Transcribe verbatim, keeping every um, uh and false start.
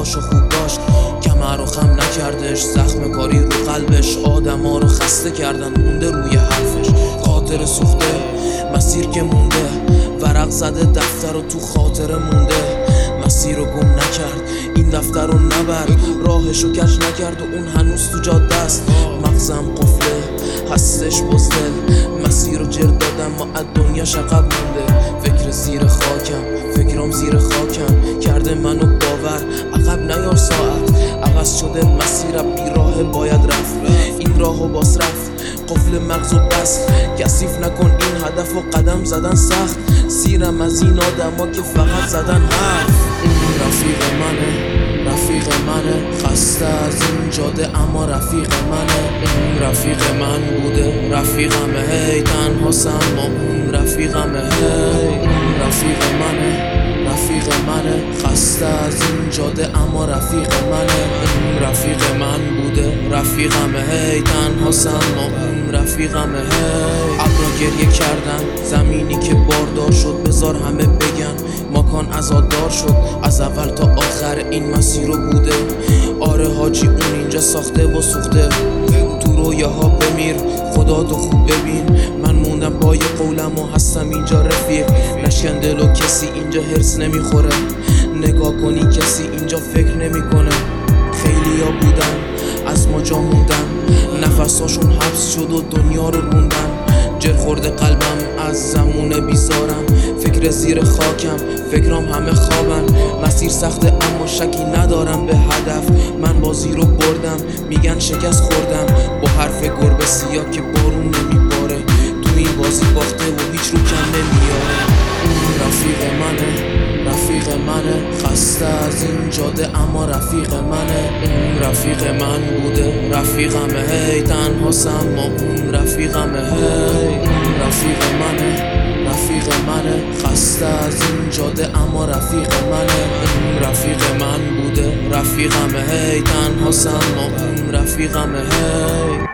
رفیقاشو خوب داشت، کمر رو خم نکردش، زخم کاری رو قلبش، آدما رو خسته کردن مونده روی حرفش. خاطر سوخته مسیر که مونده، ورق زده دفتر رو تو خاطر مونده. مسیر رو گم نکرد، این دفتر رو نبرد، راهش رو کش نکرد و اون هنوز تو جاده است. مغزم قفله هستش بزدل، مسیر رو جر دادم و از دنیا عقب مونده. فکر زیر خاکم، فکرام زیر خاکم کرده منو باور. عقب نیار ساعت، عوض شده مسیرم، بی راه باید رفت، این راهو باز رفت. قفل مغز و بست، کثیف نکن این هدف و قدم زدن سخت. سیرم از این آدما که فقط زدن حرف. این رفیق منه، رفیق منه، خسته از این جاده اما رفیق منه. این رفیق من بوده، رفیقمه، هی تنها سم اون رفیقمه. هی این رفیق منه، رفیق منه، خسته از این جاده اما رفیق منه. این رفیق من بوده، رفیقمه، هی تنها سم اون رفیقمه. هی ابرا گریه کردن، زمینی که باردار شد، بذار همه بگن ماکان عزادار شد. از اول تا آخر این مسیر رو بوده، آره حاجی اون اینجا ساخته و سوخته. تو رویاها بمیر، خدا تو خوب ببین، من موندم پای قولم و هستم اینجا رفیق. نشکن دل و کسی اینجا هرس نمیخوره، نگاه کنی کسی اینجا فکر نمیکنه. خیلیا بودن از ما جا موندن، نفساشون حبس شد و دنیا رو روندن. جر خورده قلبم از زمونه بیزارم، فکر زیر خاکم، فکرام همه خوابن. مسیر سخته اما شکی ندارم به هدف، من بازی رو بردم، میگن شکست خوردم. با حرف گربه سیاه که بارون نمیباره، تو این بازی باخته و هیچ رو کم نمیاره. این رفیق منه، رفیق منه، خسته از این جاده اما رفیق منه. این رفیق من بوده، رفیقمه، هی تنها سم اون رفیقمه. هی این رفیق منه، رفیق منه، خسته از این جاده اما رفیق منه. این رفیق من بوده، رفیقمه، هی تنها سم اون رفیقمه. هی